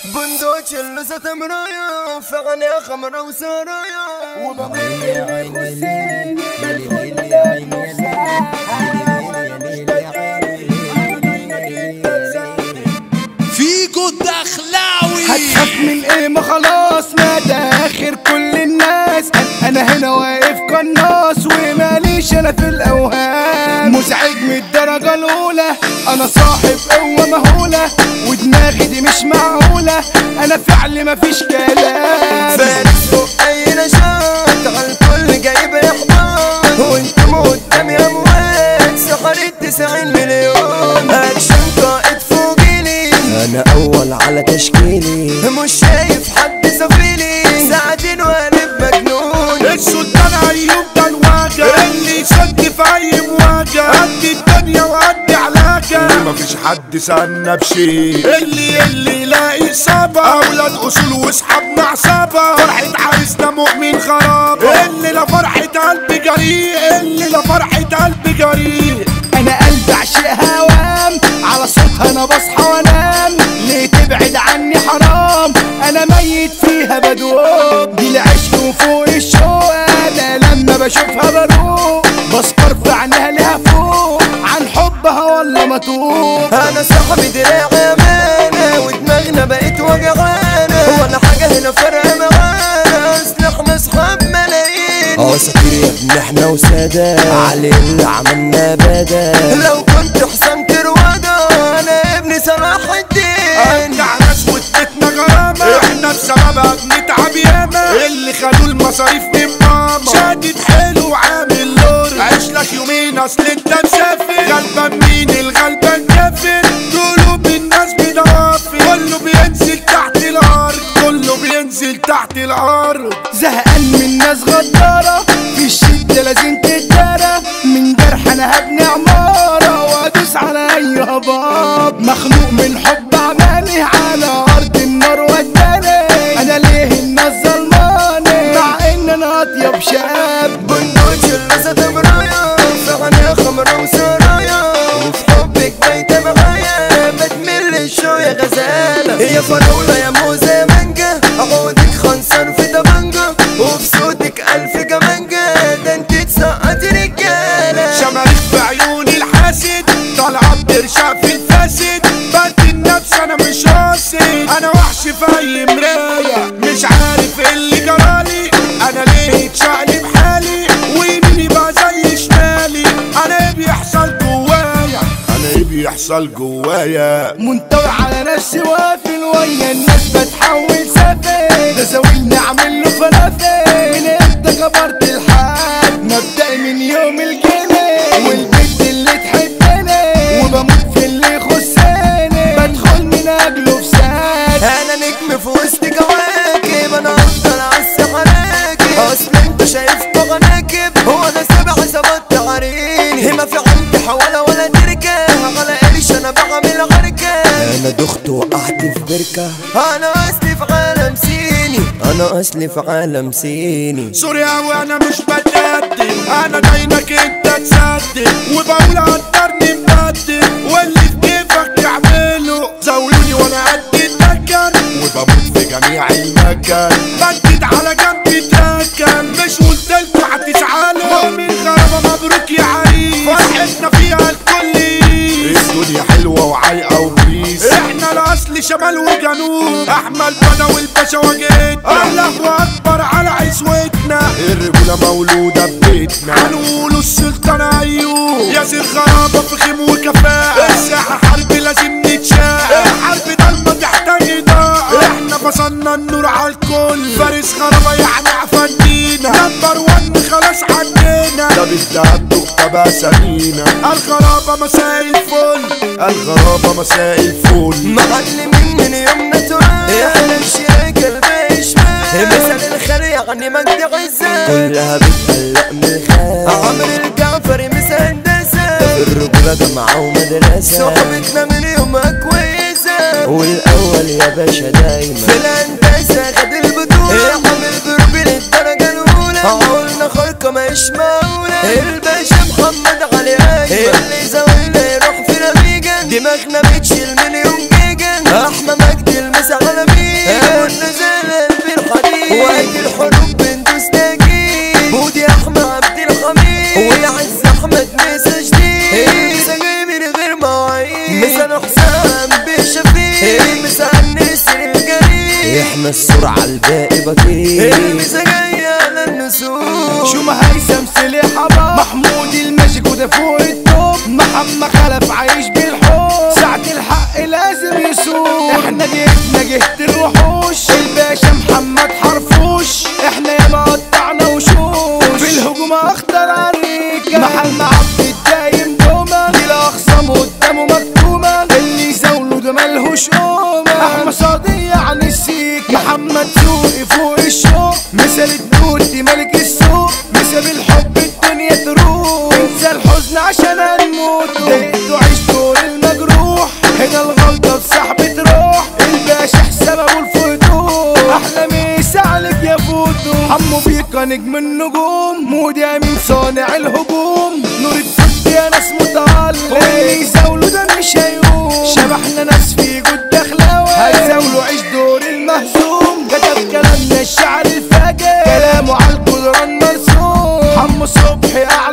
بندوج اللسة مرايا فغني خمرة وسرايا فيكو الدخلاوي. هتخاف من ايه؟ ما خلاص ما ده اخر كل الناس. انا هنا واقف قناص وماليش انا في الاوهام. مزعج من الدرجة الاولى، انا صاحب قوة مهولة ودماغي دي مش معقولة. انا فعل مفيش كلام، فارس فوق اي نشاط على الكل جايب احباط. وانتم قدامي اموات سحرت 90 مليون. اكشن قائد فوقيلي، انا اول على تشكيلي، مش شايف حد سفيلي. ساعتين وقلب مجنون. السلطان ايوب ده الواجع اللي يشد في اي مواجهة. قد الدنيا وقد علاجة ومفيش حد سألنا بشيء. اللي يلاقي اصابة اولاد اصول واصحابنا عصابة. فرحة عريسنا مؤمن خرابة. اللي لا فرحة قلبي جريء، اللي لا فرحة قلبي جريء. انا قلبي عشق هوام، على صوتها انا بصحى وانام. ليه تبعد عني حرام؟ انا ميت فيها بدوب. دي العشق وفوق الشوق، انا لما بشوفها بروق. بسكر في عينها ليها فوق، عن حبها والله ما توب. انا صاحبي دراعي امانة ودماغنا بقت وجعانة. ولا حاجة هنا فارقة معانا، اصل احنا اصحاب ملايين. اساطير يا ابن احنا وسادة، علي اللي عملنا بدل. لو كنت حسام تروادة انا ابن صلاح الدين. ارجع ناس وادتنا غرامة، احنا بسببها بنتعب ياما. اللي خدوا المصاريف من ماما، شادد حلو وعامل لور. عيش لك يومين اصل انت مسافر. غلبان مين؟ الغلبان كافر. قلوب الناس بضوافر، كله بينزل تحت الارض، كله بينزل تحت الارض. زهقان من ناس غدارة، في الشدة لازم تتدارى. من جرح انا هبني عمارة وادوس على اي هباب. مخنوق من حب عمالي على ارض النار وداني. انا ليه الناس ظلماني مع ان انا اطيب شاب؟ بندوج اللسة مرايا فغني خمرة وسرايا. وفي حبك بايتة معايا بتمل الشو يا غزالة. يا فراولة يا موزة مانجا، عودك خنصر في طبنجة. وفي صوتك ألف كمانجة، ده انت تسقط رجالة. شماريخ في عيوني الحاسد، طالعة بترشق في الفاسد. بدي النفس انا مش قاصد، انا وحش في اي مراية. مش عارف ايه اللي جرالي، انا ليه اتشقلب حالي. ويميني بقى زي شمالي، انا ايه بيحصل جوايا، انا ايه بيحصل جوايا. منطوي على نفسي وافل ويا الناس بتحول سافل. ده زاويني اعمل له فلافل، من امتى كبرت الحال؟ مبدئي من يوم الجنيه، والبنت اللي تحبني وبموت في اللي يخصني. بدخل من اجله في ساعات. انا نجم في وسط كواكب، انا افضل عالسحراكب. اصل انت شايف بغناكب، هو انا سابع ظبطت عريني. ما في عندي حوالة ولا تركة، على قرش انا بعمل غركة. انا دخت وقعت في بركة. انا اصلي في عالم صيني، انا اصلي في عالم صيني. سورياوي انا مش بتقدم، انا دايمك انت تصدق. وبقول قدرني مبدل، واللي في كيفك تعمله. زولوني وانا قد الدكن، وبموت في جميع المكان. بدد على جنبي تركن، مش قلتلكوا هتزعلوا. من غرابة مبروك يا عريس، فرحتنا فيها الكل. الدنيا حلوة وعايقة وبيس، احنا الاصل شمال وجنوب. احمد بدوي الباشا واجهتنا، الله اكبر على عزوتنا. الرجولة مولودة ببيتنا، هنقولوا السلطان ايوب. ياسر خرابة في خيم وكفاءة، الساحة حرب لازم نتشاق. الحرب ضلمة تحتاج اضاءة، احنا فصلنا النور على الكل. فارس خرابة يعني عفندينا، نمبر 1 خلاص عدينا. ده بالدهب تكتب اسامينا. الخرابة مساء الفل، الغرابة مساء الفل. معلمين من يومنا تراب، احنا الشياكة الباقي شمال. مثل الخير يعني مجد عزة، كلها بتقلق من الخير. عمرو الجعفري مثل هندسة، الرجولة جامعة ومدرسة. صحبتنا من يومها كويسة، والاول يا باشا دايما في الهندسة خد البطولة. عامل ضرب للدرجة الأولى، عقولنا خارقة مش معقولة. الباشا محمد علي أيمن، اللي زاوينا يروح في نميجا. دماغنا بتشيل مليون جيجا، احنا مجد المسا على مين. احنا السرعة الباقي بطيء. الميزة جاية للنسوق. شو ما هيثم سليح حبا محمود الماجيك وده فوق التوب. محمد خلف عايش بالحب ساعة الحق لازم يسوق. احنا جهة الوحوش الباشا محمد حرفوش. احنا ياما قطعنا وشوش في الهجوم اخطر عريكة. محل عبد الدايم دوما دي الاخصام قدامه مكتومة. اللي زاوله ده ملهوش قومة. احمد صادية عن السيكة. محمد سوقي فوق الشوق. مثل الدود ملك السوق. مثل الحب الدنيا تروح. انسى الحزن عشان هنموت. ضايقته عشته للمجروح. هنا الغلطة بسحبة روح. الباشا حسابه والفتوح. احلى مسا عليك يا فوتو. حمو بيكا نجم النجوم. مودي امين صانع الهجوم. نور الفت يا ناس متعلق. واللي يزاوله ده مش هيقوم. شبحنا ناس في جود دخلاوي. هيزاوله عيش دور المهزوم. كتب كلامنا الشعر الفاجر. كلامه على الجدران مرسوم. حمو صبحي